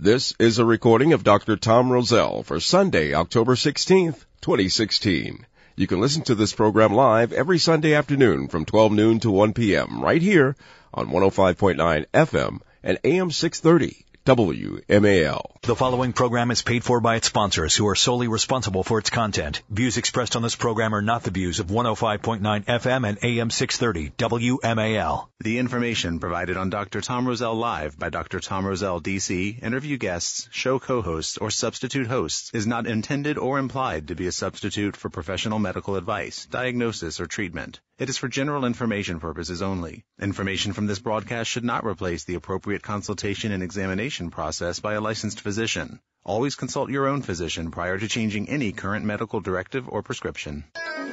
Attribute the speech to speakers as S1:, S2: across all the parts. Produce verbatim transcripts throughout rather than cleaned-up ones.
S1: This is a recording of Doctor Tom Roselle for Sunday, October sixteenth, twenty sixteen. You can listen to this program live every Sunday afternoon from twelve noon to one p.m. right here on one oh five point nine F M and A M six thirty W M A L.
S2: The following program is paid for by its sponsors, who are solely responsible for its content. Views expressed on this program are not the views of one oh five point nine F M and A M six thirty W M A L.
S3: The information provided on Doctor Tom Roselle Live by Doctor Tom Roselle, D C, interview guests, show co-hosts, or substitute hosts is not intended or implied to be a substitute for professional medical advice, diagnosis, or treatment. It is for general information purposes only. Information from this broadcast should not replace the appropriate consultation and examination process by a licensed physician. Always consult your own physician prior to changing any current medical directive or prescription.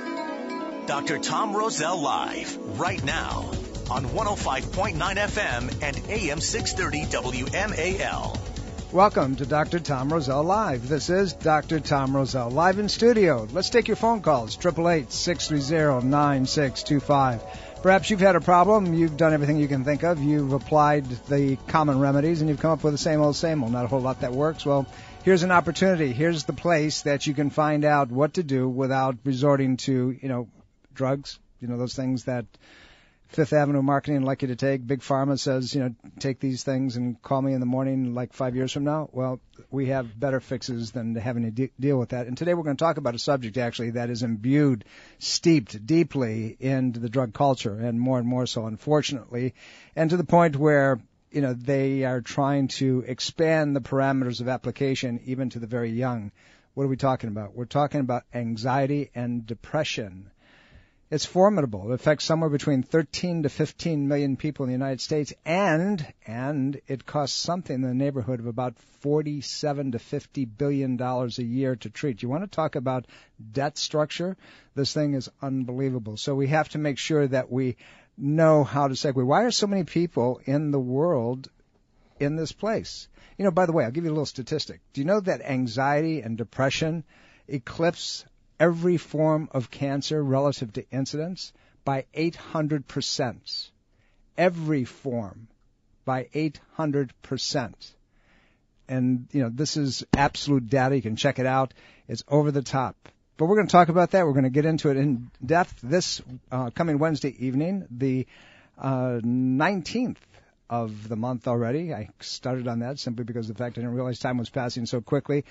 S2: Doctor Tom Roselle Live, right now, on one oh five point nine F M and A M six thirty W M A L.
S4: Welcome to Doctor Tom Roselle Live. This is Doctor Tom Roselle live in studio. Let's take your phone calls, eight eight eight, six three zero, nine six two five. Perhaps you've had a problem, you've done everything you can think of, you've applied the common remedies, and you've come up with the same old, same old. Not a whole lot that works. Well, here's an opportunity. Here's the place that you can find out what to do without resorting to, you know, drugs, you know, those things that Fifth Avenue marketing would like you to take. Big Pharma says, you know, take these things and call me in the morning like five years from now. Well, we have better fixes than having to de- deal with that. And today we're going to talk about a subject, actually, that is imbued, steeped deeply into the drug culture, and more and more so, unfortunately, and to the point where, you know, they are trying to expand the parameters of application even to the very young. What are we talking about? We're talking about anxiety and depression. It's formidable. It affects somewhere between thirteen to fifteen million people in the United States, and and it costs something in the neighborhood of about forty-seven to fifty billion dollars a year to treat. You want to talk about debt structure? This thing is unbelievable. So we have to make sure that we know how to segue. Why are so many people in the world in this place? You know, by the way, I'll give you a little statistic. Do you know that anxiety and depression eclipse every form of cancer relative to incidence by eight hundred percent. Every form by eight hundred percent. And, you know, this is absolute data. You can check it out. It's over the top. But we're going to talk about that. We're going to get into it in depth this uh, coming Wednesday evening, the uh, nineteenth of the month already. I started on that simply because of the fact I didn't realize time was passing so quickly.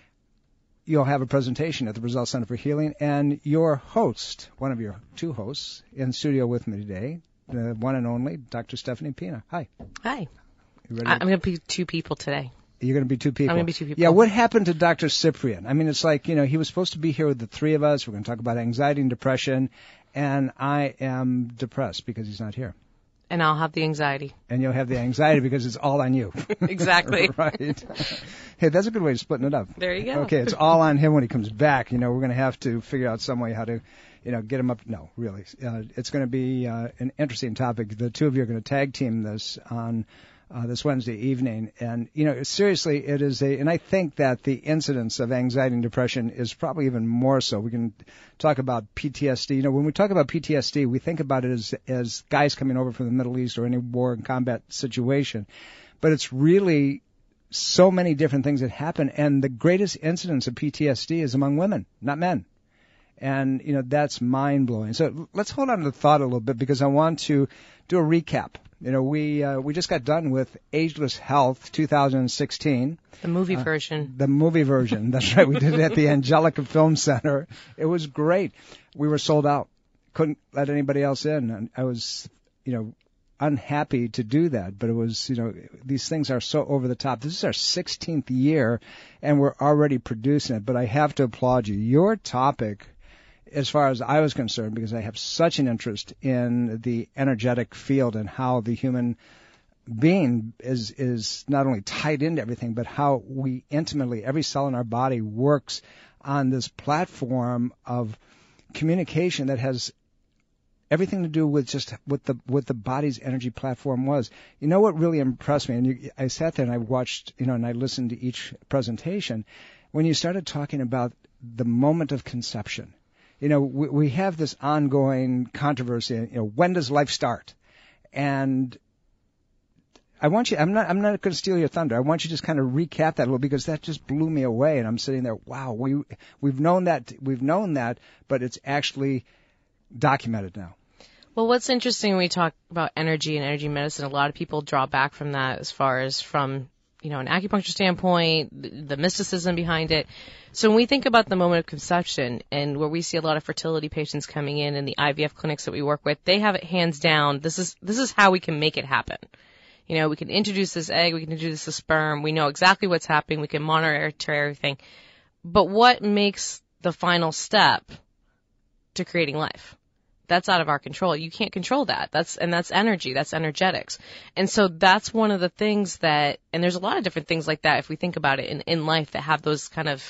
S4: You'll have a presentation at the Roselle Center for Healing, and your host, one of your two hosts, in studio with me today, the one and only Doctor Stephanie Pina. Hi.
S5: Hi.
S4: You ready?
S5: I'm going to be two people today.
S4: You're going to be two people.
S5: I'm going to be two people.
S4: Yeah, what happened to Doctor Cyprian? I mean, it's like, you know, he was supposed to be here with the three of us. We're going to talk about anxiety and depression, and I am depressed because he's not here.
S5: And I'll have the anxiety.
S4: And you'll have the anxiety because it's all on you.
S5: Exactly.
S4: Right. Hey, that's a good way of splitting it up.
S5: There you go.
S4: Okay, it's all on him when he comes back. You know, we're going to have to figure out some way how to, you know, get him up. No, really. Uh, it's going to be uh, an interesting topic. The two of you are going to tag team this on uh, this Wednesday evening. And, you know, seriously, it is a, and I think that the incidence of anxiety and depression is probably even more so. We can talk about P T S D. You know, when we talk about P T S D, we think about it as, as guys coming over from the Middle East or any war and combat situation. But it's really so many different things that happen. And the greatest incidence of P T S D is among women, not men. And, you know, that's mind-blowing. So let's hold on to the thought a little bit because I want to do a recap. You know, we uh, we just got done with Ageless Health two thousand sixteen.
S5: The movie
S4: uh,
S5: version.
S4: The movie version. That's right. We did it at the Angelica Film Center. It was great. We were sold out. Couldn't let anybody else in. And I was, you know, unhappy to do that. But it was, you know, these things are so over the top. This is our sixteenth year, and we're already producing it. But I have to applaud you. Your topic, as far as I was concerned, because I have such an interest in the energetic field and how the human being is is not only tied into everything, but how we intimately, every cell in our body works on this platform of communication that has everything to do with just what the what the body's energy platform was. You know what really impressed me? And you, I sat there and I watched, you know, and I listened to each presentation. When you started talking about the moment of conception, you know, we, we have this ongoing controversy. You know, when does life start? And I want you, I'm not, I'm not going to steal your thunder. I want you to just kind of recap that a little because that just blew me away. And I'm sitting there, wow, we, we've known that, we've known that, but it's actually documented now.
S5: Well, what's interesting when we talk about energy and energy medicine, a lot of people draw back from that as far as from, you know, an acupuncture standpoint, the, the mysticism behind it. So when we think about the moment of conception and where we see a lot of fertility patients coming in and the I V F clinics that we work with, they have it hands down. This is, this is how we can make it happen. You know, we can introduce this egg, we can introduce the sperm, we know exactly what's happening, we can monitor everything. But what makes the final step to creating life? That's out of our control. You can't control that. That's, and that's energy. That's energetics. And so that's one of the things that, and there's a lot of different things like that if we think about it in, in life that have those kind of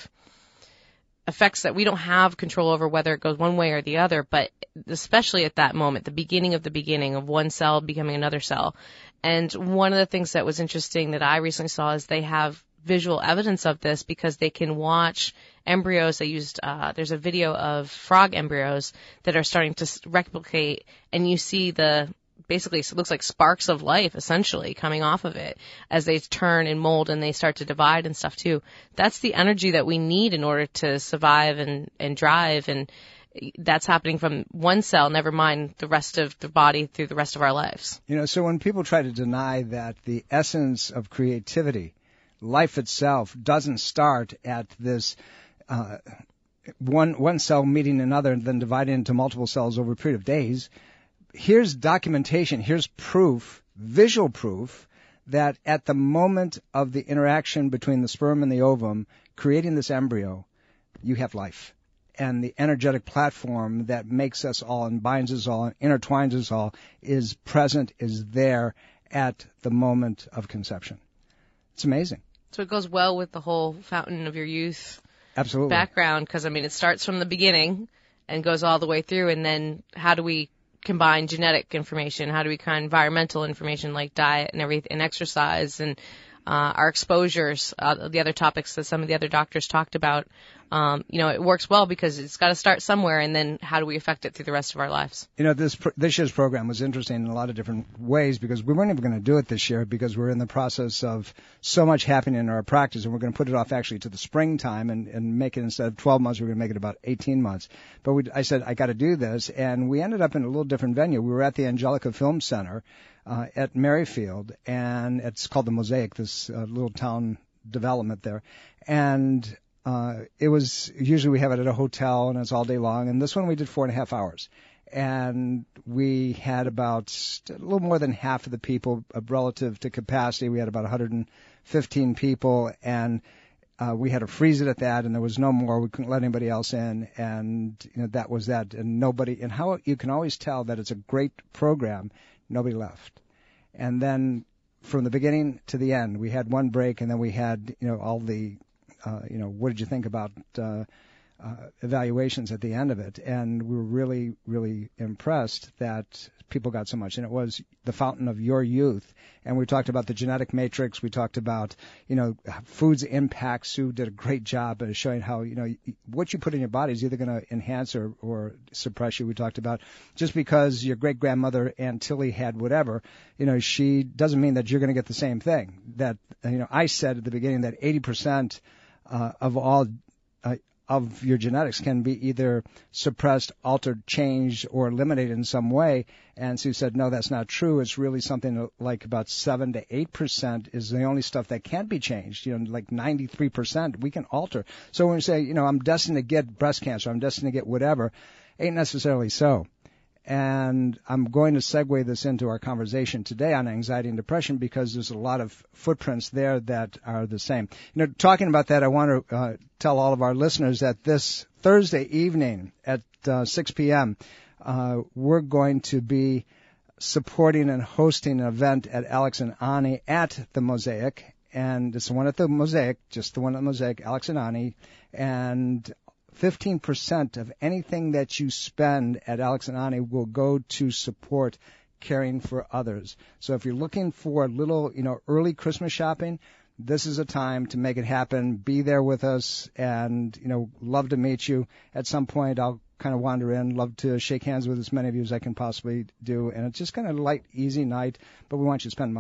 S5: effects that we don't have control over whether it goes one way or the other, but especially at that moment, the beginning of the beginning of one cell becoming another cell. And one of the things that was interesting that I recently saw is they have visual evidence of this because they can watch embryos. They used, uh, there's a video of frog embryos that are starting to replicate, and you see the, basically it looks like sparks of life essentially coming off of it as they turn and mold and they start to divide and stuff too. That's the energy that we need in order to survive and, and drive, and that's happening from one cell, never mind the rest of the body through the rest of our lives.
S4: You know, so when people try to deny that the essence of creativity, life itself, doesn't start at this uh, one one cell meeting another and then dividing into multiple cells over a period of days, here's documentation, here's proof, visual proof, that at the moment of the interaction between the sperm and the ovum, creating this embryo, you have life. And the energetic platform that makes us all and binds us all and intertwines us all is present, is there at the moment of conception. It's amazing.
S5: So it goes well with the whole fountain of your youth
S4: Absolutely.
S5: background, because, I mean, it starts from the beginning and goes all the way through, and then how do we combine genetic information? How do we combine environmental information like diet and everything, and exercise, and uh, our exposures, uh, the other topics that some of the other doctors talked about? Um, you know, it works well because it's got to start somewhere, and then how do we affect it through the rest of our lives?
S4: You know, this this year's program was interesting in a lot of different ways because we weren't even going to do it this year because we're in the process of so much happening in our practice, and we're going to put it off actually to the springtime and, and make it, instead of twelve months, we're going to make it about eighteen months. But we, I said, I got to do this, and we ended up in a little different venue. We were at the Angelica Film Center uh, at Merrifield, and it's called the Mosaic, this uh, little town development there. And Uh, it was, usually we have it at a hotel and it's all day long, and this one we did four and a half hours. And we had about a little more than half of the people uh, relative to capacity. We had about one hundred fifteen people, and uh, we had to freeze it at that, and there was no more. We couldn't let anybody else in, and you know, that was that. And nobody, and how you can always tell that it's a great program, nobody left. And then from the beginning to the end, we had one break, and then we had, you know, all the Uh, you know, what did you think about uh, uh, evaluations at the end of it? And we were really, really impressed that people got so much. And it was the fountain of your youth. And we talked about the genetic matrix. We talked about, you know, food's impact. Sue did a great job of showing how, you know, what you put in your body is either going to enhance or, or suppress you. We talked about just because your great-grandmother Aunt Tilly had whatever, you know, she doesn't mean that you're going to get the same thing. That, you know, I said at the beginning that eighty percent Uh, of all uh, of your genetics can be either suppressed, altered, changed, or eliminated in some way. And Sue said, no, that's not true. It's really something like about seven to eight percent is the only stuff that can't be changed. You know, like ninety-three percent we can alter. So when we say, you know, I'm destined to get breast cancer, I'm destined to get whatever, ain't necessarily so. And I'm going to segue this into our conversation today on anxiety and depression because there's a lot of footprints there that are the same. You know, talking about that, I want to uh, tell all of our listeners that this Thursday evening at uh, six p.m., uh, we're going to be supporting and hosting an event at Alex and Ani at the Mosaic. And it's the one at the Mosaic, just the one at the Mosaic, Alex and Ani. And fifteen percent of anything that you spend at Alex and Ani will go to support caring for others. So if you're looking for a little, you know, early Christmas shopping, this is a time to make it happen. Be there with us, and, you know, love to meet you. At some point, I'll kind of wander in, love to shake hands with as many of you as I can possibly do. And it's just kind of a light, easy night, but we want you to spend money.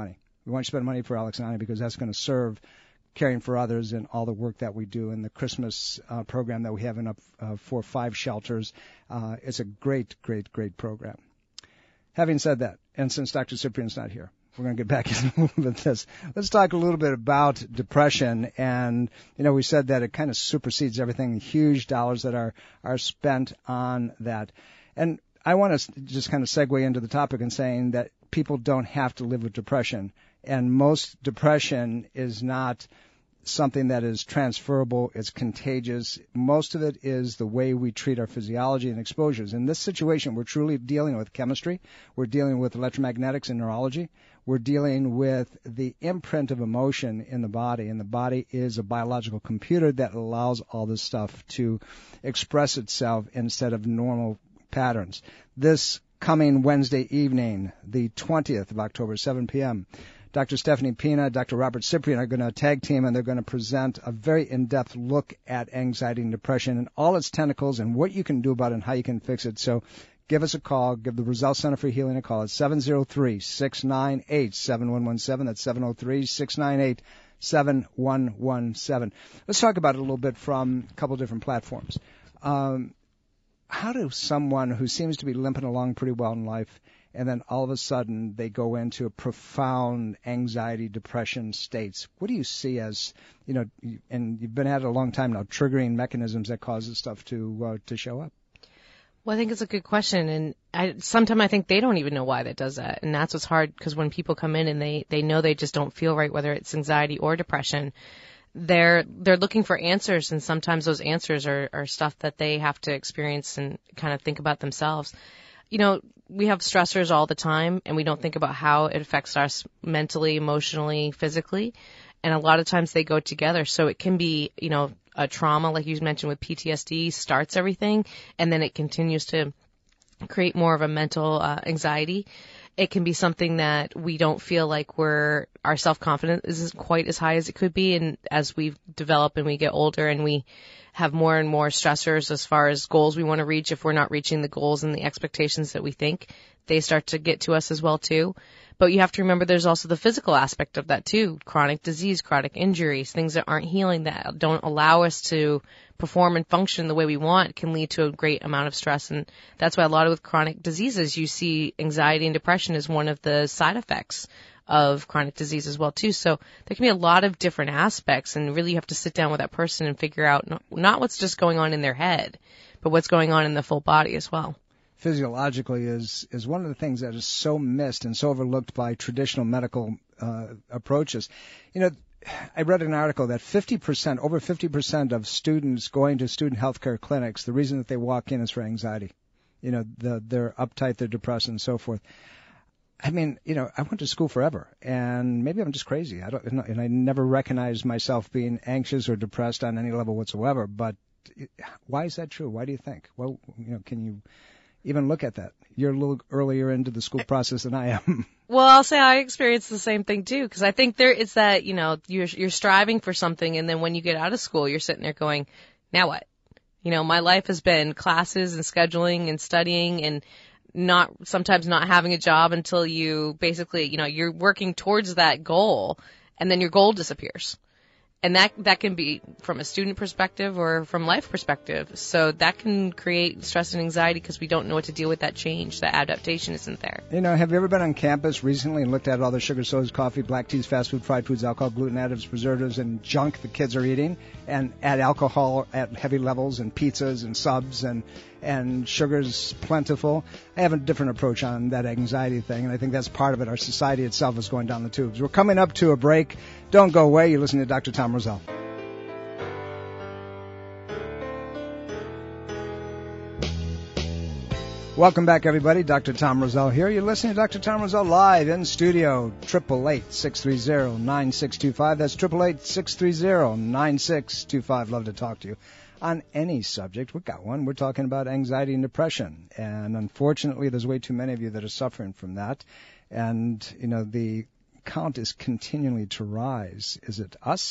S4: We want you to spend money for Alex and Ani because that's going to serve caring for others and all the work that we do in the Christmas uh, program that we have in up uh, for five shelters. Uh, it's a great, great, great program. Having said that, and since Doctor Cyprian's not here, we're going to get back into a little bit of this. Let's talk a little bit about depression. And, you know, we said that it kind of supersedes everything, huge dollars that are, are spent on that. And I want to just kind of segue into the topic and saying that people don't have to live with depression. And most depression is not something that is transferable. It's contagious. Most of it is the way we treat our physiology and exposures. In this situation, we're truly dealing with chemistry. We're dealing with electromagnetics and neurology. We're dealing with the imprint of emotion in the body. And the body is a biological computer that allows all this stuff to express itself instead of normal patterns. This coming Wednesday evening, the twentieth of October, seven p.m., Doctor Stephanie Pina, Doctor Robert Cyprian are going to tag team, and they're going to present a very in-depth look at anxiety and depression and all its tentacles and what you can do about it and how you can fix it. So give us a call. Give the Roselle Center for Healing a call. It's seven oh three, six nine eight, seven one one seven. That's seven oh three, six nine eight, seven one one seven. Let's talk about it a little bit from a couple different platforms. Um, how does someone who seems to be limping along pretty well in life and then all of a sudden they go into a profound anxiety, depression states? What do you see as, you know, and you've been at it a long time now, triggering mechanisms that cause this stuff to uh, to show up?
S5: Well, I think it's a good question, and I, sometimes I think they don't even know why that does that, and that's what's hard, because when people come in and they, they know they just don't feel right, whether it's anxiety or depression, they're they're looking for answers, and sometimes those answers are, are stuff that they have to experience and kind of think about themselves. You know, we have stressors all the time, and we don't think about how it affects us mentally, emotionally, physically, and a lot of times they go together. So it can be, you know, a trauma, like you mentioned with P T S D, starts everything, and then it continues to create more of a mental uh, anxiety. It can be something that we don't feel like we're, our self-confidence isn't quite as high as it could be, and as we develop and we get older and we have more and more stressors as far as goals we want to reach, if we're not reaching the goals and the expectations that we think, they start to get to us as well too. But you have to remember there's also the physical aspect of that too. Chronic disease, chronic injuries, things that aren't healing, that don't allow us to perform and function the way we want, can lead to a great amount of stress. And that's why a lot of with chronic diseases, you see anxiety and depression as one of the side effects of chronic disease as well too. So there can be a lot of different aspects, and really you have to sit down with that person and figure out not, not what's just going on in their head, but what's going on in the full body as well.
S4: Physiologically is is one of the things that is so missed and so overlooked by traditional medical uh, approaches. You know, I read an article that fifty percent, over fifty percent of students going to student healthcare clinics, the reason that they walk in is for anxiety. You know, the, they're uptight, they're depressed, and so forth. I mean, you know, I went to school forever, and maybe I'm just crazy. I don't, and I never recognized myself being anxious or depressed on any level whatsoever. But why is that true? Why do you think? Well, you know, can you even look at that? You're a little earlier into the school process than I am.
S5: Well, I'll say I experienced the same thing too, because I think there it's that, you know, you're you're striving for something, and then when you get out of school, you're sitting there going, now what? You know, my life has been classes and scheduling and studying and not sometimes not having a job until you basically, you know, you're working towards that goal, and then your goal disappears. And that that can be from a student perspective or from life perspective. So that can create stress and anxiety because we don't know what to deal with that change. That adaptation isn't there.
S4: You know, have you ever been on campus recently and looked at all the sugar, sodas, coffee, black teas, fast food, fried foods, alcohol, gluten, additives, preservatives, and junk the kids are eating, and add alcohol at heavy levels, and pizzas and subs, and and sugar's plentiful? I have a different approach on that anxiety thing, and I think that's part of it. Our society itself is going down the tubes. We're coming up to a break. Don't go away. You're listening to Doctor Tom Roselle. Welcome back, everybody. Doctor Tom Roselle here. You're listening to Doctor Tom Roselle live in studio. eight eight eight, six three zero, nine six two five. That's eight eight eight, six three zero, nine six two five. Love to talk to you on any subject. We've got one. We're talking about anxiety and depression. And unfortunately, there's way too many of you that are suffering from that. And, you know, the count is continually to rise. Is it us?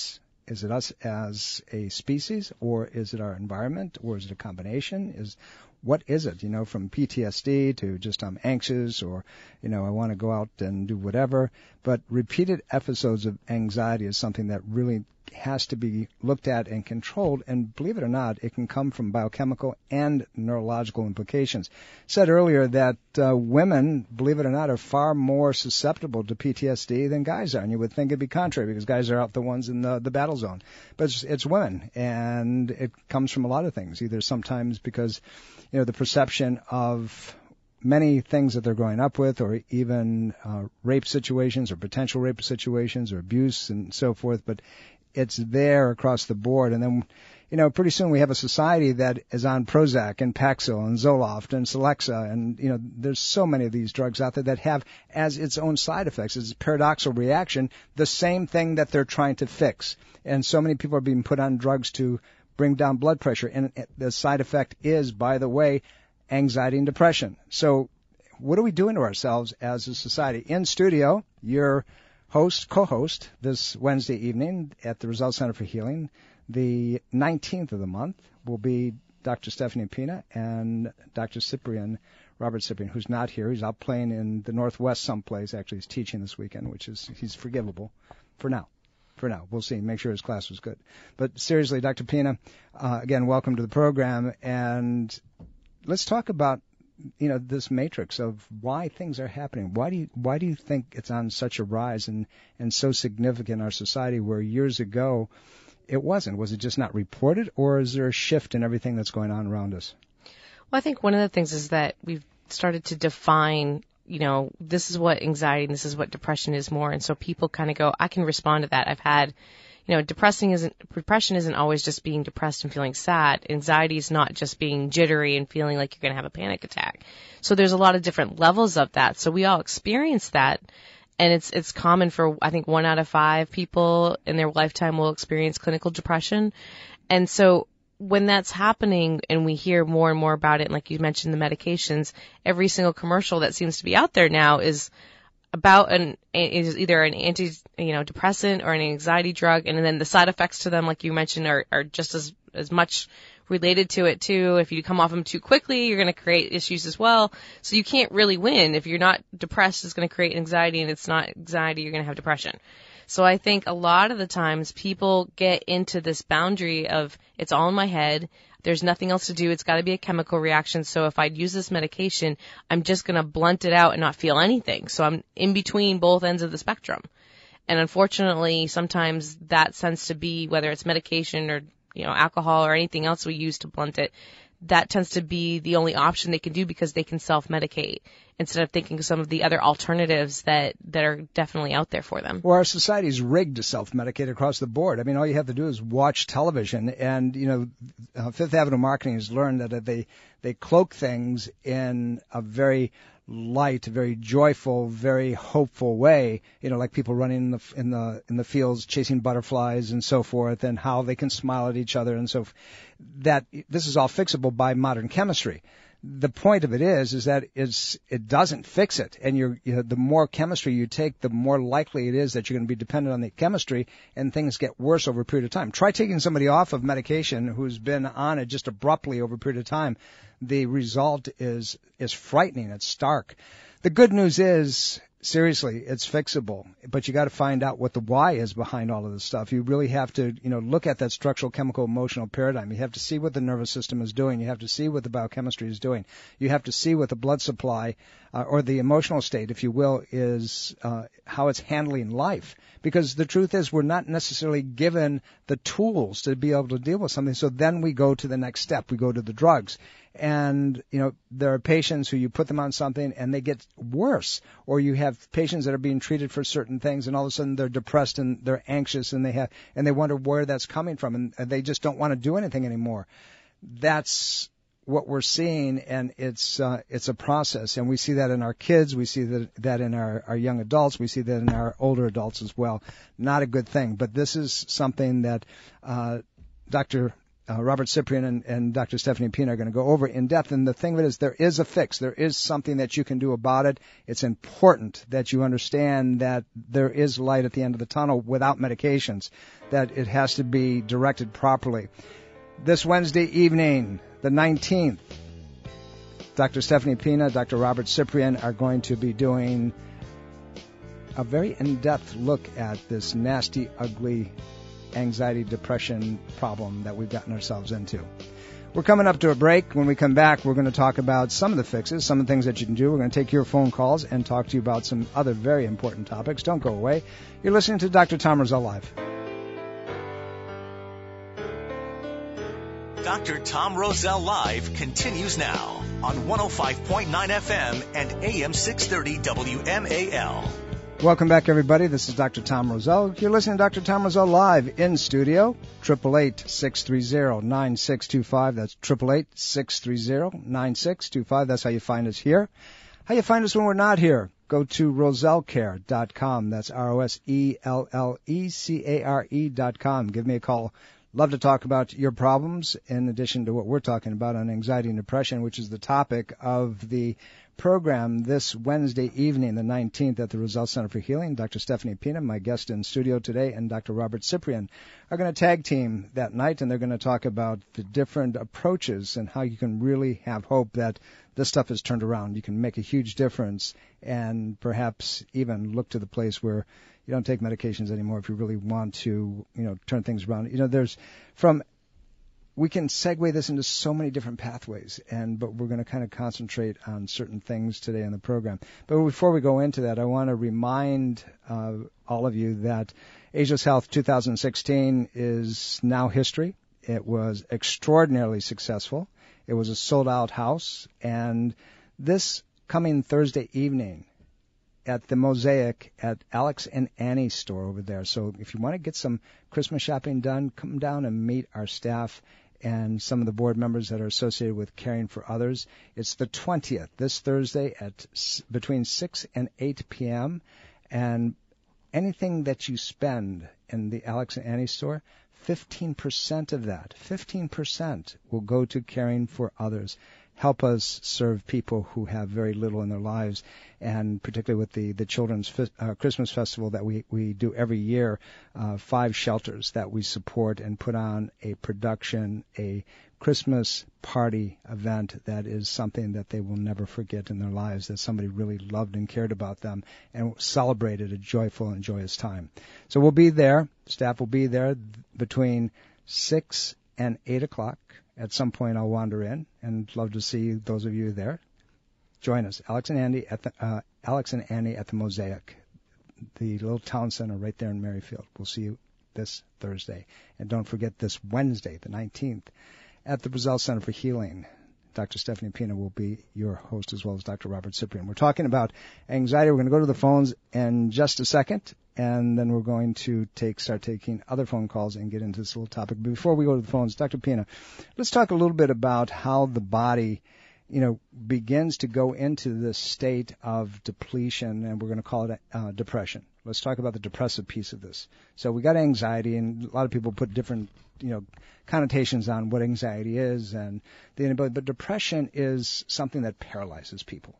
S4: Is it us as a species, or is it our environment, or is it a combination? Is what is it? You know, from P T S D to just I'm anxious, or you know I want to go out and do whatever. But repeated episodes of anxiety is something that really has to be looked at and controlled. And believe it or not, it can come from biochemical and neurological implications. Said earlier that uh, women, believe it or not, are far more susceptible to P T S D than guys are. And you would think it'd be contrary because guys are out the ones in the, the battle zone. But it's, it's women, and it comes from a lot of things. Either sometimes because, you know, the perception of many things that they're growing up with, or even uh, rape situations or potential rape situations or abuse and so forth. But it's there across the board. And then, you know, pretty soon we have a society that is on Prozac and Paxil and Zoloft and Celexa. And, you know, there's so many of these drugs out there that have as its own side effects, it's a paradoxical reaction, the same thing that they're trying to fix. And so many people are being put on drugs to bring down blood pressure. And the side effect is, by the way, anxiety and depression. So what are we doing to ourselves as a society? In studio, your host, co-host this Wednesday evening at the Roselle Center for Healing, the nineteenth of the month, will be Doctor Stephanie Pina and Doctor Cyprian, Robert Cyprian, who's not here. He's out playing in the Northwest someplace. Actually, he's teaching this weekend, which is, he's forgivable for now. For now. We'll see. Make sure his class was good. But seriously, Doctor Pina, uh, again, welcome to the program. And let's talk about, you know, this matrix of why things are happening. Why do you, why do you think it's on such a rise and, and so significant in our society where years ago it wasn't? Was it just not reported, or is there a shift in everything that's going on around us?
S5: Well, I think one of the things is that we've started to define, you know, this is what anxiety and this is what depression is more. And so people kind of go, I can respond to that. I've had, you know, depressing isn't, depression isn't always just being depressed and feeling sad. Anxiety is not just being jittery and feeling like you're going to have a panic attack. So there's a lot of different levels of that. So we all experience that. And it's, it's common for, I think, one out of five people in their lifetime will experience clinical depression. And so when that's happening and we hear more and more about it, and like you mentioned, the medications, every single commercial that seems to be out there now is about an, is either an anti, you know, depressant or an anxiety drug. And then the side effects to them, like you mentioned, are, are just as, as much related to it too. If you come off them too quickly, you're going to create issues as well. So you can't really win. If you're not depressed, it's going to create anxiety, and it's not anxiety, you're going to have depression. So I think a lot of the times people get into this boundary of it's all in my head. There's nothing else to do. It's got to be a chemical reaction. So if I use this medication, I'm just going to blunt it out and not feel anything. So I'm in between both ends of the spectrum. And unfortunately, sometimes that tends to be, whether it's medication or, you know, alcohol or anything else we use to blunt it, that tends to be the only option they can do because they can self-medicate instead of thinking of some of the other alternatives that, that are definitely out there for them.
S4: Well, our society's rigged to self-medicate across the board. I mean, all you have to do is watch television, and, you know, uh, Fifth Avenue Marketing has learned that they, they cloak things in a very light, very joyful, very hopeful way, you know, like people running in the in the in the fields chasing butterflies and so forth, and how they can smile at each other and so forth. That this is all fixable by modern chemistry. The point of it is, is that it's, it doesn't fix it. And you're, you know, the more chemistry you take, the more likely it is that you're going to be dependent on the chemistry, and things get worse over a period of time. Try taking somebody off of medication who's been on it just abruptly over a period of time. The result is, is frightening. It's stark. The good news is, seriously, it's fixable, but you got to find out what the why is behind all of this stuff. You really have to, you know, look at that structural, chemical, emotional paradigm. You have to see what the nervous system is doing. You have to see what the biochemistry is doing. You have to see what the blood supply, uh, or the emotional state, if you will, is, uh, how it's handling life. Because the truth is, we're not necessarily given the tools to be able to deal with something. So then we go to the next step. We go to the drugs. And, you know, there are patients who you put them on something and they get worse. Or you have patients that are being treated for certain things, and all of a sudden they're depressed and they're anxious, and they have, and they wonder where that's coming from, and, and they just don't want to do anything anymore. That's what we're seeing, and it's uh, it's a process, and we see that in our kids, we see that that in our, our young adults, we see that in our older adults as well. Not a good thing, but this is something that uh, Doctor uh, Robert Cyprian and, and Doctor Stephanie Pina are going to go over in depth. And the thing of it is, there is a fix. There is something that you can do about it. It's important that you understand that there is light at the end of the tunnel without medications, that it has to be directed properly. This Wednesday evening, the nineteenth, Doctor Stephanie Pina, Doctor Robert Cyprian are going to be doing a very in-depth look at this nasty, ugly anxiety, depression problem that we've gotten ourselves into. We're coming up to a break. When we come back, we're going to talk about some of the fixes, some of the things that you can do. We're going to take your phone calls and talk to you about some other very important topics. Don't go away. You're listening to Doctor Tom Rosell Live.
S2: Doctor Tom Rosell Live continues now on one oh five point nine F M and A M six thirty W M A L.
S4: Welcome back, everybody. This is Doctor Tom Rosell. You're listening to Doctor Tom Rosell Live in studio. eight eight eight, six three zero, nine six two five. That's eight eight eight, six three zero, nine six two five. That's how you find us here. How you find us when we're not here? Go to rosell care dot com. That's R O S E L L E C A R E dot com. Give me a call. Love to talk about your problems in addition to what we're talking about on anxiety and depression, which is the topic of the program this Wednesday evening, the nineteenth, at the Rosell Center for Healing. Doctor Stephanie Pina, my guest in studio today, and Doctor Robert Cyprian are going to tag team that night, and they're going to talk about the different approaches and how you can really have hope that this stuff is turned around. You can make a huge difference and perhaps even look to the place where you don't take medications anymore if you really want to, you know, turn things around. You know, there's from we can segue this into so many different pathways, and but we're going to kind of concentrate on certain things today in the program. But before we go into that, I want to remind uh, all of you that Ageless Health two thousand sixteen is now history. It was extraordinarily successful. It was a sold-out house, and this coming Thursday evening at the Mosaic at Alex and Annie's store over there. So if you want to get some Christmas shopping done, come down and meet our staff and some of the board members that are associated with caring for others. It's the twentieth, this Thursday at s- between six and eight p.m. And anything that you spend in the Alex and Annie store, fifteen percent of that, fifteen percent will go to caring for others. Help us serve people who have very little in their lives, and particularly with the, the Children's Fe- uh, Christmas Festival that we, we do every year, uh, five shelters that we support and put on a production, a Christmas party event that is something that they will never forget in their lives, that somebody really loved and cared about them and celebrated a joyful and joyous time. So we'll be there. Staff will be there between six and eight o'clock. At some point, I'll wander in and love to see those of you there. Join us, Alex and Andy at the uh, Alex and Annie at the Mosaic, the little town center right there in Merrifield. We'll see you this Thursday, and don't forget this Wednesday, the nineteenth, at the Rosell Center for Healing. Doctor Stephanie Pina will be your host, as well as Doctor Robert Cyprian. We're talking about anxiety. We're going to go to the phones in just a second, and then we're going to take start taking other phone calls and get into this little topic. But before we go to the phones, Doctor Pina, let's talk a little bit about how the body, you know, begins to go into this state of depletion, and we're going to call it uh, depression. Let's talk about the depressive piece of this. So we got anxiety, and a lot of people put different, you know, connotations on what anxiety is and the inability. But depression is something that paralyzes people.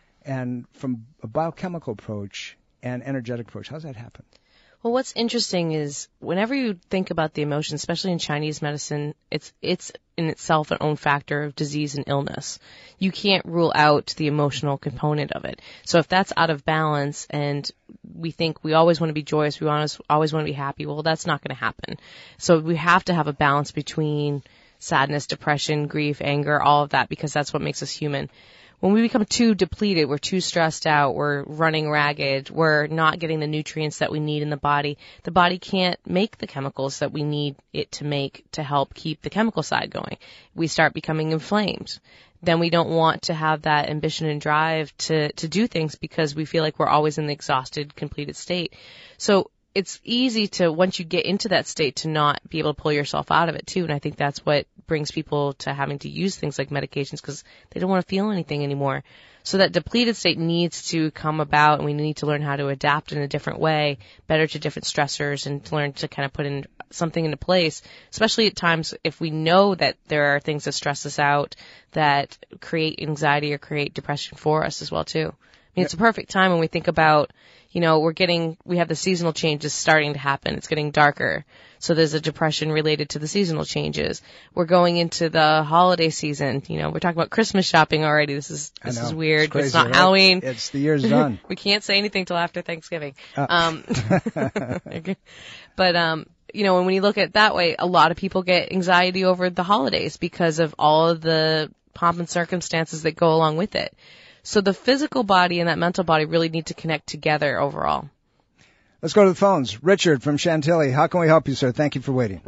S4: And from a biochemical approach and energetic approach, how does that happen?
S5: Well, what's interesting is whenever you think about the emotion, especially in Chinese medicine, it's it's in itself an own factor of disease and illness. You can't rule out the emotional component of it. So if that's out of balance and we think we always want to be joyous, we always, always want to be happy, well, that's not going to happen. So we have to have a balance between sadness, depression, grief, anger, all of that, because that's what makes us human. When we become too depleted, we're too stressed out, we're running ragged, we're not getting the nutrients that we need in the body, the body can't make the chemicals that we need it to make to help keep the chemical side going. We start becoming inflamed. Then we don't want to have that ambition and drive to, to do things because we feel like we're always in the exhausted, completed state. So it's easy to, once you get into that state, to not be able to pull yourself out of it too. And I think that's what brings people to having to use things like medications, because they don't want to feel anything anymore. So that depleted state needs to come about, and we need to learn how to adapt in a different way, better to different stressors, and to learn to kind of put in something into place, especially at times if we know that there are things that stress us out, that create anxiety or create depression for us as well too. I mean, it's a perfect time when we think about, you know, we're getting, we have the seasonal changes starting to happen. It's getting darker. So there's a depression related to the seasonal changes. We're going into the holiday season. You know, we're talking about Christmas shopping already. This is, this is weird.
S4: It's, crazy,
S5: it's not
S4: right?
S5: Halloween.
S4: It's the year's done.
S5: We can't say anything till after Thanksgiving.
S4: Uh.
S5: Um, but, um, you know, when you look at it that way, a lot of people get anxiety over the holidays because of all of the pomp and circumstances that go along with it. So the physical body and that mental body really need to connect together overall.
S4: Let's go to the phones. Richard from Chantilly. How can we help you, sir? Thank you for waiting.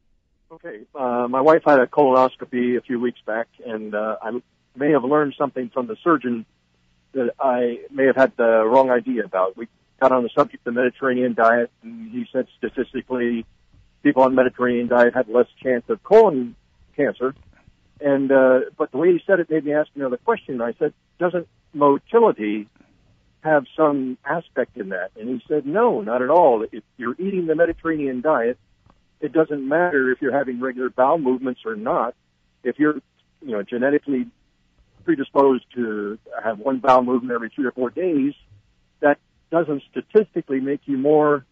S6: Okay. Uh, my wife had a colonoscopy a few weeks back, and uh, I may have learned something from the surgeon that I may have had the wrong idea about. We got on the subject of the Mediterranean diet, and he said statistically people on the Mediterranean diet had less chance of colon cancer. And uh, but the way he said it made me ask another question. I said, doesn't motility have some aspect in that? And he said, no, not at all. If you're eating the Mediterranean diet, it doesn't matter if you're having regular bowel movements or not. If you're, you know, genetically predisposed to have one bowel movement every three or four days, that doesn't statistically make you more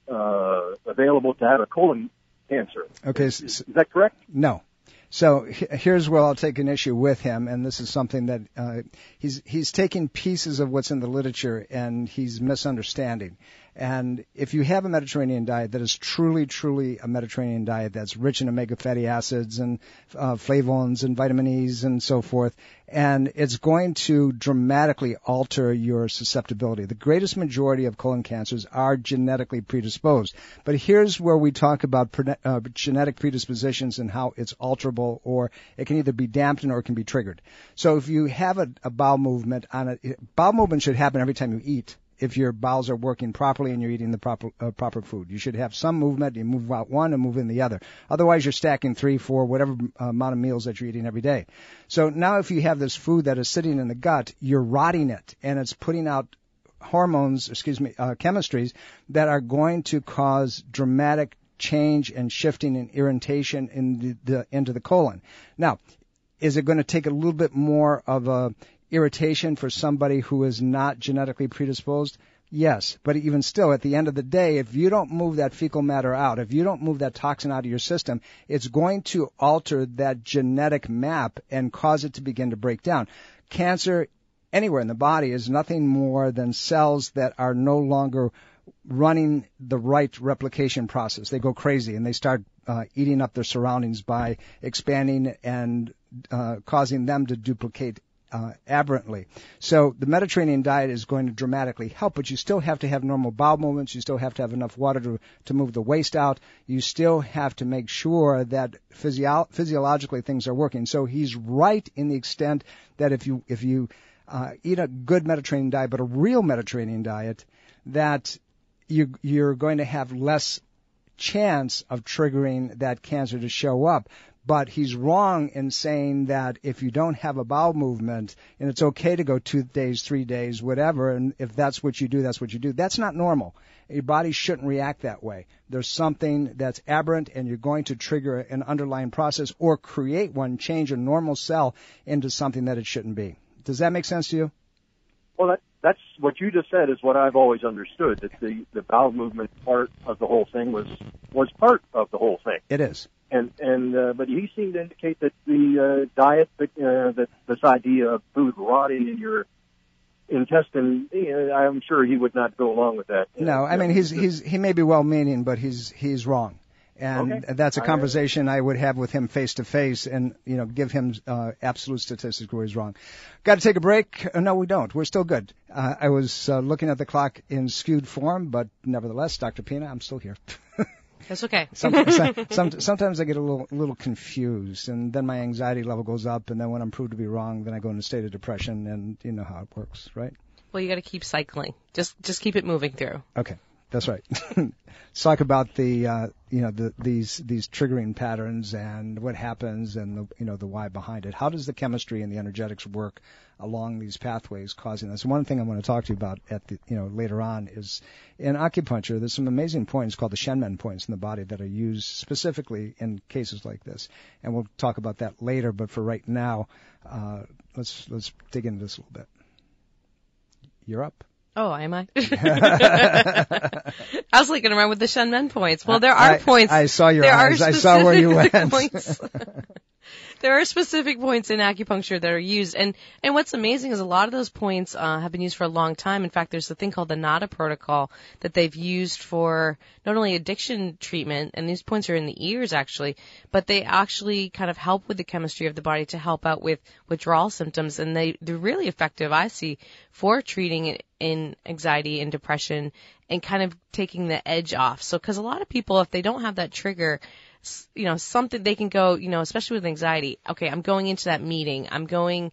S6: uh, available to have a colon cancer.
S4: Okay.
S6: Is, is that correct?
S4: No. So here's where I'll take an issue with him, and this is something that uh, he's he's taking pieces of what's in the literature and he's misunderstanding. And if you have a Mediterranean diet that is truly, truly a Mediterranean diet that's rich in omega fatty acids and uh, flavonoids and vitamin E's and so forth, and it's going to dramatically alter your susceptibility. The greatest majority of colon cancers are genetically predisposed. But here's where we talk about pre- uh, genetic predispositions and how it's alterable, or it can either be dampened or it can be triggered. So if you have a, a bowel movement on a bowel movement should happen every time you eat. If your bowels are working properly and you're eating the proper uh, proper food, you should have some movement. You move out one and move in the other. Otherwise, you're stacking three, four, whatever uh, amount of meals that you're eating every day. So now, if you have this food that is sitting in the gut, you're rotting it, and it's putting out hormones, excuse me, uh, chemistries that are going to cause dramatic change and shifting and irritation in the, the into the colon. Now, is it going to take a little bit more of a irritation for somebody who is not genetically predisposed? Yes, but even still, at the end of the day, if you don't move that fecal matter out, if you don't move that toxin out of your system, it's going to alter that genetic map and cause it to begin to break down. Cancer anywhere in the body is nothing more than cells that are no longer running the right replication process. They go crazy and they start uh, eating up their surroundings by expanding and uh, causing them to duplicate Uh, aberrantly. So the Mediterranean diet is going to dramatically help, but you still have to have normal bowel movements. You still have to have enough water to, to move the waste out. You still have to make sure that physio- physiologically things are working. So he's right in the extent that if you, if you uh, eat a good Mediterranean diet, but a real Mediterranean diet, that you, you're going to have less chance of triggering that cancer to show up. But he's wrong in saying that if you don't have a bowel movement, and it's okay to go two days, three days, whatever, and if that's what you do, that's what you do. That's not normal. Your body shouldn't react that way. There's something that's aberrant, and you're going to trigger an underlying process or create one, change a normal cell into something that it shouldn't be. Does that make sense to you?
S6: Well, that, that's what you just said is what I've always understood, that the, the bowel movement part of the whole thing was, was part of the whole thing.
S4: It is.
S6: And and uh, but he seemed to indicate that the uh, diet, uh, that this idea of food rotting in your intestine, you know, I'm sure he would not go along with that.
S4: No, I mean he's he's he may be well-meaning, but he's he's wrong, and
S6: okay.
S4: that's a conversation I, I would have with him face to face, and you know give him uh, absolute statistics where he's wrong. Got to take a break? Uh, no, we don't. We're still good. Uh, I was uh, looking at the clock in skewed form, but nevertheless, Doctor Pina, I'm still here.
S5: That's okay.
S4: sometimes, some, sometimes I get a little, little confused, and then my anxiety level goes up, and then when I'm proved to be wrong, then I go into a state of depression, and you know how it works, right?
S5: Well, you got to keep cycling. Just, just keep it moving through.
S4: Okay. That's right. Let's talk about the, uh, you know, the, these these triggering patterns and what happens and the, you know, the why behind it. How does the chemistry and the energetics work along these pathways causing this? One thing I want to talk to you about at the, you know, later on is in acupuncture. There's some amazing points called the Shenmen points in the body that are used specifically in cases like this, and we'll talk about that later. But for right now, uh, let's let's dig into this a little bit. You're up.
S5: Oh, am I? I was looking around with the Shenmen points. Well, there are
S4: I,
S5: points.
S4: I saw your
S5: there
S4: eyes.
S5: Are
S4: I saw where you went.
S5: Points. There are specific points in acupuncture that are used, and and what's amazing is a lot of those points uh, have been used for a long time. In fact, there's a thing called the NADA protocol that they've used for not only addiction treatment, and these points are in the ears actually, but they actually kind of help with the chemistry of the body to help out with withdrawal symptoms, and they they're really effective, I see, for treating it in anxiety and depression and kind of taking the edge off. So, because a lot of people, if they don't have that trigger, you know, something they can go, you know, especially with anxiety. Okay, I'm going into that meeting. I'm going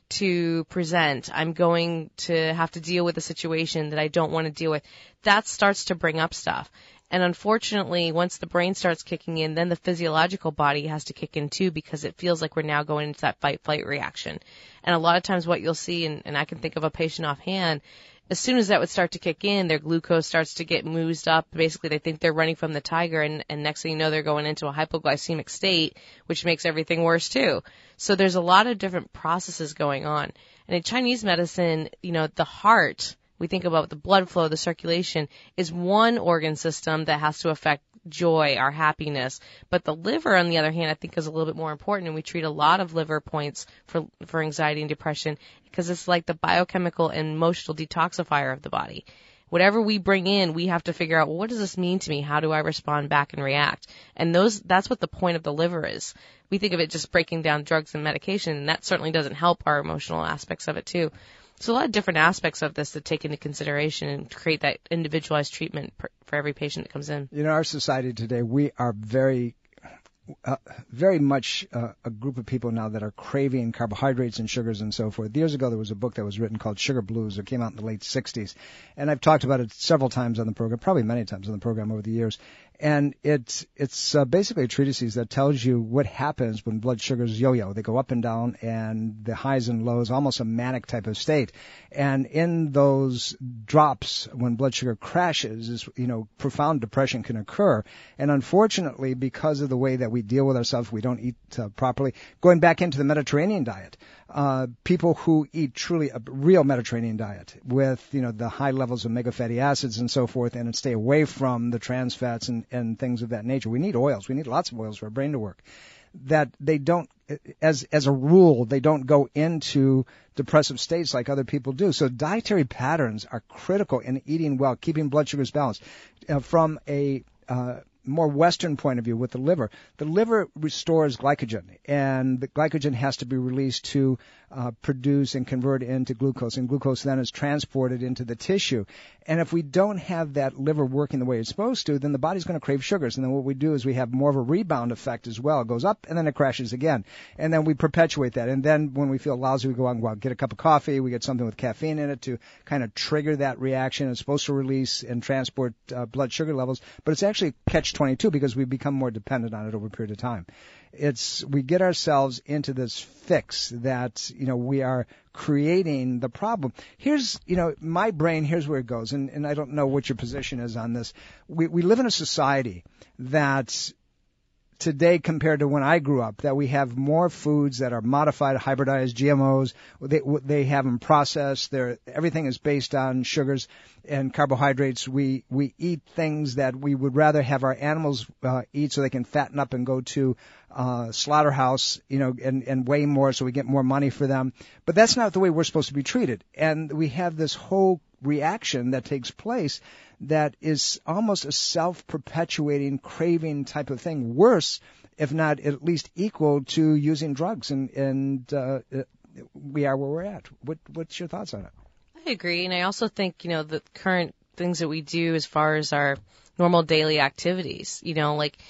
S5: to present. I'm going to have to deal with a situation that I don't want to deal with. That starts to bring up stuff. And unfortunately, once the brain starts kicking in, then the physiological body has to kick in too, because it feels like we're now going into that fight-flight reaction. And a lot of times what you'll see, and, and I can think of a patient offhand, as soon as that would start to kick in, their glucose starts to get moosed up. Basically, they think they're running from the tiger, and, and next thing you know, they're going into a hypoglycemic state, which makes everything worse too. So there's a lot of different processes going on. And in Chinese medicine, you know, the heart, we think about the blood flow, the circulation, is one organ system that has to affect joy, our happiness. But the liver, on the other hand, I think is a little bit more important, and we treat a lot of liver points for for anxiety and depression because it's like the biochemical and emotional detoxifier of the body. Whatever we bring in, we have to figure out, well, what does this mean to me? How do I respond back and react? And those that's what the point of the liver is. We think of it just breaking down drugs and medication, and that certainly doesn't help our emotional aspects of it too. So a lot of different aspects of this to take into consideration and create that individualized treatment per, for every patient that comes in.
S4: You know, our society today, we are very, uh, very much uh, a group of people now that are craving carbohydrates and sugars and so forth. Years ago, there was a book that was written called Sugar Blues. It came out in the late sixties. And I've talked about it several times on the program, probably many times on the program over the years. And it's it's uh, basically a treatise that tells you what happens when blood sugars yo-yo. They go up and down, and the highs and lows, almost a manic type of state. And in those drops, when blood sugar crashes, is, you know, profound depression can occur. And unfortunately, because of the way that we deal with ourselves, we don't eat uh, properly. Going back into the Mediterranean diet, uh, people who eat truly a real Mediterranean diet with, you know, the high levels of omega fatty acids and so forth, and stay away from the trans fats and and things of that nature. We need oils. We need lots of oils for our brain to work. That they don't, as as a rule, they don't go into depressive states like other people do. So dietary patterns are critical in eating well, keeping blood sugars balanced. Uh, from a uh, more Western point of view with the liver, the liver restores glycogen, and the glycogen has to be released to uh, produce and convert into glucose, and glucose then is transported into the tissue. And if we don't have that liver working the way it's supposed to, then the body's going to crave sugars. And then what we do is we have more of a rebound effect as well. It goes up and then it crashes again. And then we perpetuate that. And then when we feel lousy, we go out and well, get a cup of coffee. We get something with caffeine in it to kind of trigger that reaction. It's supposed to release and transport uh, blood sugar levels, but it's actually catch twenty-two because we become more dependent on it over a period of time. It's, we get ourselves into this fix that, you know, we are creating the problem. Here's, you know, my brain, here's where it goes, and, and I don't know what your position is on this. We, we live in a society that today compared to when I grew up, that we have more foods that are modified, hybridized, G M Os. They, they have them processed. They're, everything is based on sugars and carbohydrates. We, we eat things that we would rather have our animals uh, eat so they can fatten up and go to uh, slaughterhouse, you know, and, and weigh more so we get more money for them. But that's not the way we're supposed to be treated. And we have this whole reaction that takes place that is almost a self-perpetuating craving type of thing, worse, if not at least equal to using drugs, and, and uh, we are where we're at. What, what's your thoughts on it?
S5: I agree, and I also think, you know, the current things that we do as far as our normal daily activities, you know, like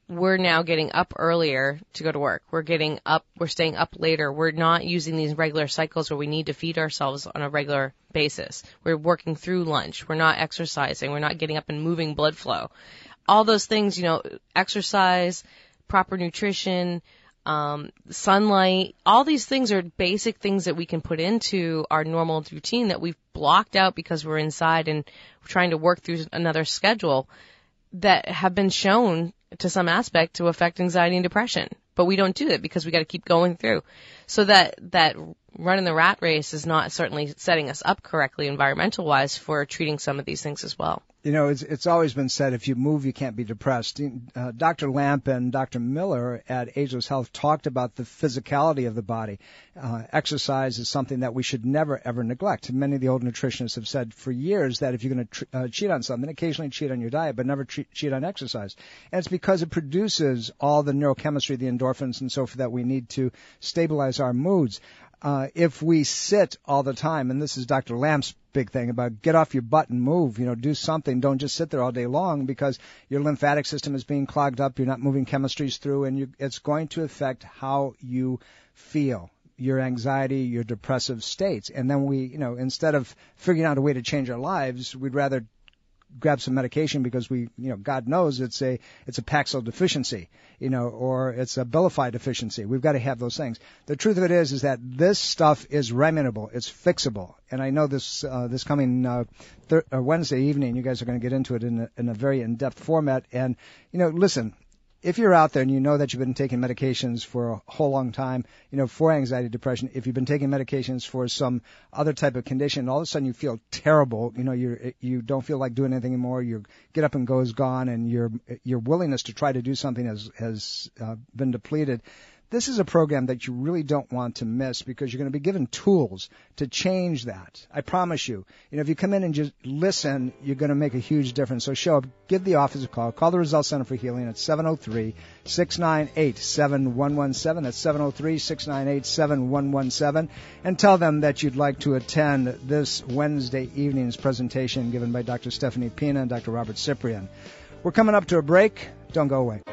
S5: we're now getting up earlier to go to work. We're getting up, we're staying up later. We're not using these regular cycles where we need to feed ourselves on a regular basis. We're working through lunch. We're not exercising. We're not getting up and moving blood flow. All those things, you know, exercise, proper nutrition, um, sunlight, all these things are basic things that we can put into our normal routine that we've blocked out because we're inside and we're trying to work through another schedule that have been shown to some aspect to affect anxiety and depression. But we don't do it because we got to keep going through. So that, that running the rat race is not certainly setting us up correctly environmental wise for treating some of these things as well.
S4: You know, it's, it's always been said if you move, you can't be depressed. Uh, Doctor Lamp and Doctor Miller at Ageless Health talked about the physicality of the body. Uh, exercise is something that we should never, ever neglect. Many of the old nutritionists have said for years that if you're going to tr- uh, cheat on something, occasionally cheat on your diet, but never tre- cheat on exercise. And it's because it produces all the neurochemistry, the endorphins and so forth that we need to stabilize our moods. Uh, if we sit all the time, and this is Doctor Lamp's big thing about get off your butt and move, you know, do something. Don't just sit there all day long because your lymphatic system is being clogged up. You're not moving chemistries through, and you, it's going to affect how you feel, your anxiety, your depressive states. And then we, you know, instead of figuring out a way to change our lives, we'd rather grab some medication because we, you know, God knows it's a, it's a Paxil deficiency, you know, or it's a Abilify deficiency. We've got to have those things. The truth of it is, is that this stuff is remediable. It's fixable. And I know this, uh, this coming, uh, thir- uh, Wednesday evening, you guys are going to get into it in a, in a very in-depth format. And, you know, listen, if you're out there and you know that you've been taking medications for a whole long time, you know, for anxiety, depression, if you've been taking medications for some other type of condition, all of a sudden you feel terrible, you know, you you don't feel like doing anything anymore, your get up and go is gone, and your your willingness to try to do something has has uh, been depleted. This is a program that you really don't want to miss because you're going to be given tools to change that. I promise you. You know, if you come in and just listen, you're going to make a huge difference. So show up, give the office a call, call the Roselle Center for Healing at seven oh three, six nine eight, seven one one seven. That's seven oh three, six nine eight, seven one one seven. And tell them that you'd like to attend this Wednesday evening's presentation given by Doctor Stephanie Pina and Doctor Robert Cyprian. We're coming up to a break. Don't go away.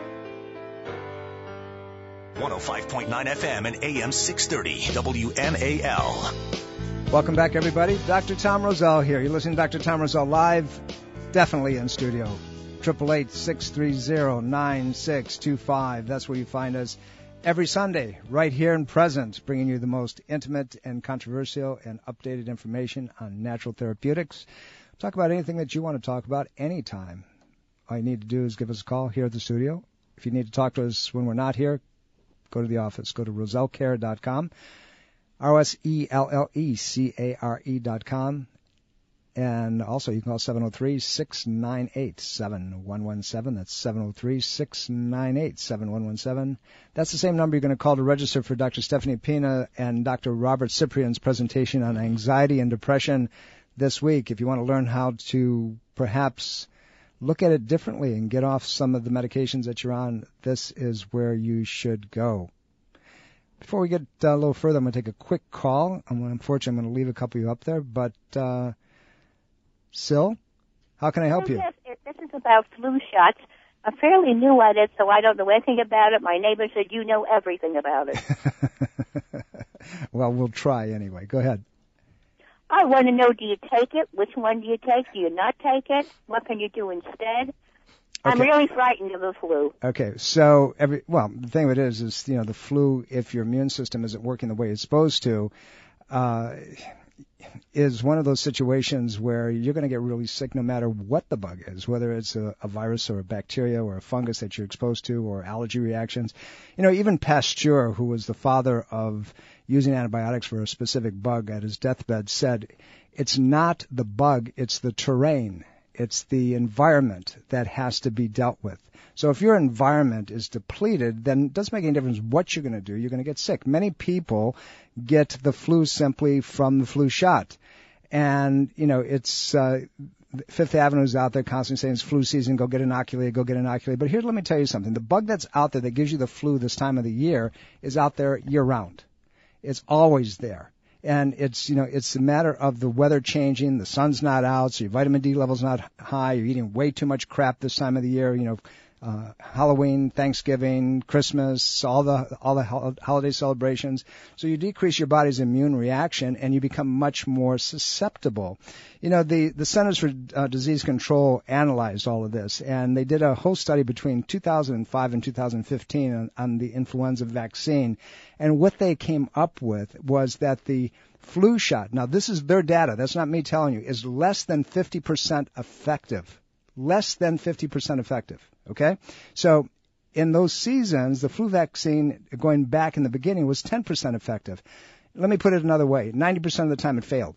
S2: one oh five point nine F M and A M six thirty W M A L.
S4: Welcome back, everybody. Doctor Tom Roselle here. You're listening to Doctor Tom Roselle live, definitely in studio. eight eight eight, six three zero, nine six two five. That's where you find us every Sunday, right here and present, bringing you the most intimate and controversial and updated information on natural therapeutics. Talk about anything that you want to talk about anytime. All you need to do is give us a call here at the studio. If you need to talk to us when we're not here, go to the office. Go to roselle care dot com, R O S E L L E C A R E dot com. And also you can call seven oh three, six nine eight, seven one one seven. That's seven oh three, six nine eight, seven one one seven. That's the same number you're going to call to register for Doctor Stephanie Pina and Doctor Robert Cyprian's presentation on anxiety and depression this week. If you want to learn how to perhaps look at it differently and get off some of the medications that you're on, this is where you should go. Before we get uh, a little further, I'm going to take a quick call. I'm, unfortunately, I'm going to leave a couple of you up there. But, uh, Sil, how can I help you?
S7: Yes, this is about flu shots. I'm fairly new at it, so I don't know anything about it. My neighbor said you know everything about it.
S4: Well, we'll try anyway. Go ahead.
S7: I want to know, do you take it? Which one do you take? Do you not take it? What can you do instead? I'm
S4: Okay.
S7: really frightened of the flu.
S4: Okay, so every well, the thing of it is, is you know, the flu, if your immune system isn't working the way it's supposed to, uh, is one of those situations where you're going to get really sick no matter what the bug is, whether it's a, a virus or a bacteria or a fungus that you're exposed to or allergy reactions. You know, even Pasteur, who was the father of using antibiotics for a specific bug at his deathbed, said it's not the bug, it's the terrain. It's the environment that has to be dealt with. So if your environment is depleted, then it doesn't make any difference what you're going to do. You're going to get sick. Many people get the flu simply from the flu shot. And, you know, it's uh, Fifth Avenue's out there constantly saying it's flu season, go get inoculated, go get inoculated. But here, let me tell you something. The bug that's out there that gives you the flu this time of the year is out there year-round. It's always there. And it's, you know, it's a matter of the weather changing, the sun's not out, so your vitamin D level's not high, you're eating way too much crap this time of the year, you know, uh, Halloween, Thanksgiving, Christmas, all the all the ho- holiday celebrations. So you decrease your body's immune reaction, and you become much more susceptible. You know, the, the Centers for uh, Disease Control analyzed all of this, and they did a whole study between two thousand five and two thousand fifteen on, on the influenza vaccine. And what they came up with was that the flu shot, now this is their data, that's not me telling you, is less than fifty percent effective. Less than fifty percent effective, okay? So in those seasons, the flu vaccine going back in the beginning was ten percent effective. Let me put it another way. ninety percent of the time it failed.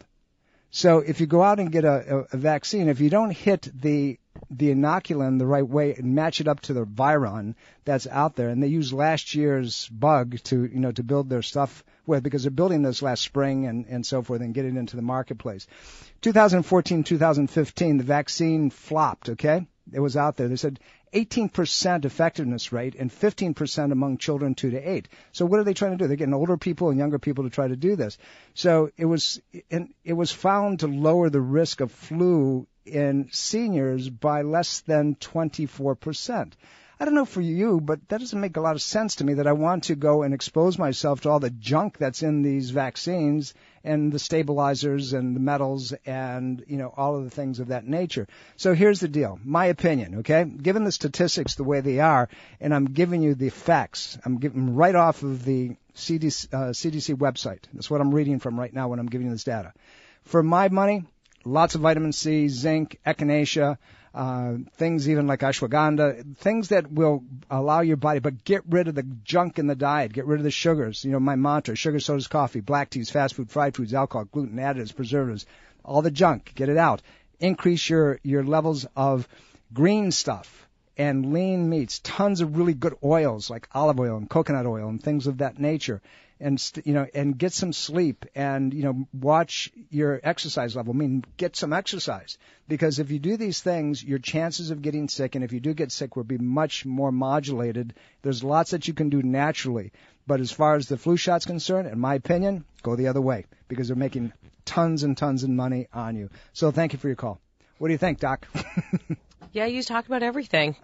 S4: So if you go out and get a, a, a vaccine, if you don't hit the the inoculum the right way and match it up to the viron that's out there, and they use last year's bug to, you know, to build their stuff with, because they're building this last spring and, and so forth and get it into the marketplace. twenty fourteen, twenty fifteen, the vaccine flopped, okay? It was out there. They said eighteen percent effectiveness rate and fifteen percent among children two to eight. So what are they trying to do? They're getting older people and younger people to try to do this. So it was, and it was found to lower the risk of flu in seniors by less than twenty-four percent. I don't know for you, but that doesn't make a lot of sense to me that I want to go and expose myself to all the junk that's in these vaccines and the stabilizers and the metals and, you know, all of the things of that nature. So here's the deal. My opinion, okay? Given the statistics the way they are, and I'm giving you the facts. I'm giving right off of the C D C, uh, C D C website. That's what I'm reading from right now when I'm giving you this data. For my money, lots of vitamin C, zinc, echinacea, Uh, things even like ashwagandha, things that will allow your body, but get rid of the junk in the diet, get rid of the sugars. You know, my mantra, sugar, sodas, coffee, black teas, fast food, fried foods, alcohol, gluten, additives, preservatives, all the junk, get it out. Increase your, your levels of green stuff and lean meats, tons of really good oils like olive oil and coconut oil and things of that nature. And, you know, and get some sleep and, you know, watch your exercise level. I mean, get some exercise. Because if you do these things, your chances of getting sick, and if you do get sick, will be much more modulated. There's lots that you can do naturally. But as far as the flu shot's concerned, in my opinion, go the other way. Because they're making tons and tons of money on you. So thank you for your call. What do you think, Doc?
S5: Yeah, you talk about everything.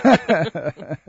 S4: Uh-huh.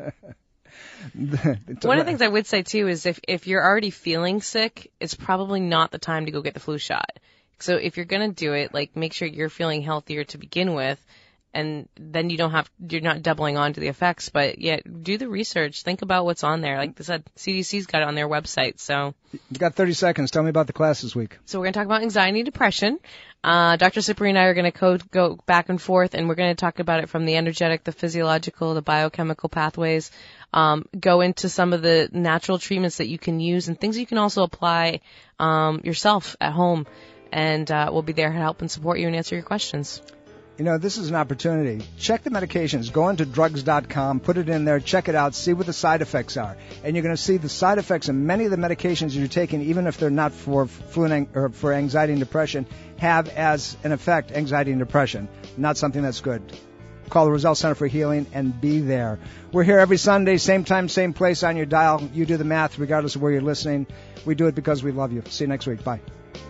S5: One of the things I would say, too, is if, if you're already feeling sick, it's probably not the time to go get the flu shot. So if you're going to do it, like, make sure you're feeling healthier to begin with, and then you don't have, you're not doubling on to the effects. But, yeah, do the research. Think about what's on there. Like I said, C D C's got it on their website, so.
S4: You got thirty seconds. Tell me about the class this week.
S5: So we're going to talk about anxiety and depression. Uh, Doctor Cipri and I are going to co- go back and forth, and we're going to talk about it from the energetic, the physiological, the biochemical pathways. Um, go into some of the natural treatments that you can use and things you can also apply um, yourself at home. And uh, we'll be there to help and support you and answer your questions.
S4: You know, this is an opportunity. Check the medications. Go into drugs dot com, put it in there, check it out, see what the side effects are. And you're going to see the side effects of many of the medications you're taking, even if they're not for flu and, or for anxiety and depression, have as an effect anxiety and depression. Not something that's good. Call the Roselle Center for Healing and be there. We're here every Sunday, same time, same place on your dial. You do the math regardless of where you're listening. We do it because we love you. See you next week. Bye.